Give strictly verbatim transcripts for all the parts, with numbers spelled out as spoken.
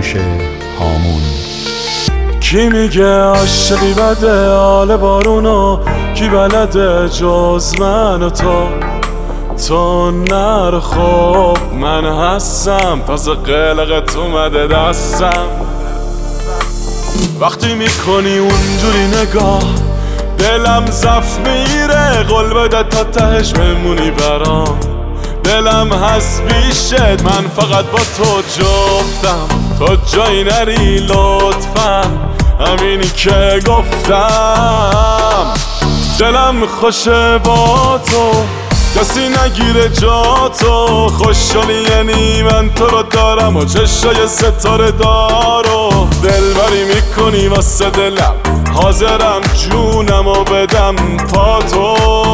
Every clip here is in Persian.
آغوش هامون. کی میگه عاشقی بده آل بارونو، کی بلده جز من و تو؟ تو نر خب من هستم، تازه قلقت اومده دستم. وقتی میکنی اونجوری نگاه دلم زف میره، قول بده تا تهش بمونی برام. دلم هست بیشت، من فقط با تو جفتم، تو جایی نری لطفا، همینی که گفتم. دلم خوشه با تو، کسی نگیره جا تو. خوشحالی یعنی من تو رو دارم و چشای ستاره دارو. دلبری میکنی واسه دلم، حاضرم جونم و بدم پا تو.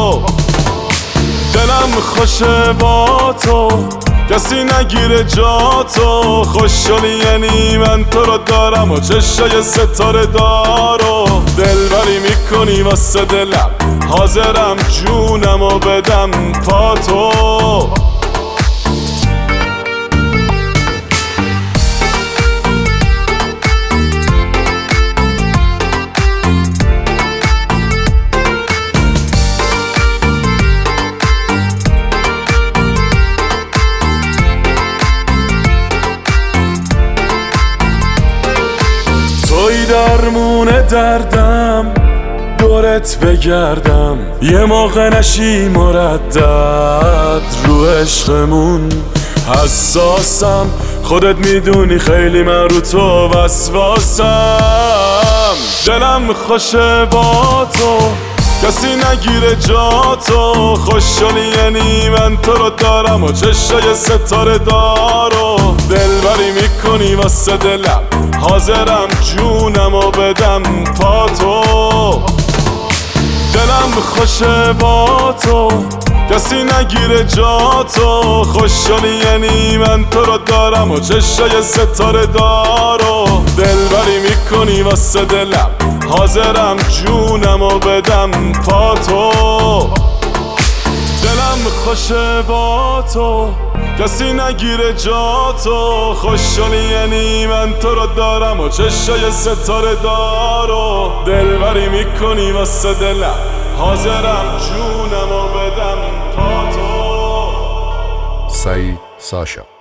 دلم خوشه با تو، کسی نگیره جا تو. خوشحالی یعنی من تو رو دارم و چشای ستاره دارو. دلبری میکنی واسه دلم، حاضرم جونم و بدم پا تو. توی درمون دردم، دورت بگردم یه موقع نشی مردد رو عشقمون. حساسم خودت میدونی، خیلی من رو تو وسواسم. دلم خوشه با تو، کسی نگیره جا تو. خوشحالی یعنی من تو رو دارم و چشای ستاره دارو. دلبری میکنی واسه دلم، حاضرم جونم و بدم پا تو. دلم خوشه با تو، کسی نگیره جا تو. خوشحالی یعنی من تو رو دارم و چشای ستاره دارو. دلبری میکنی واسه دلم، حاضرم جونم و بدم پا تو. دلم خوشه با تو، کسی نگیره جا تو. خوشحالی یعنی من تو رو دارم و چشای ستاره دارو. دلبری میکنی واسه دلم، حاضرم جونم و بدم پا تو. سعید ساشا.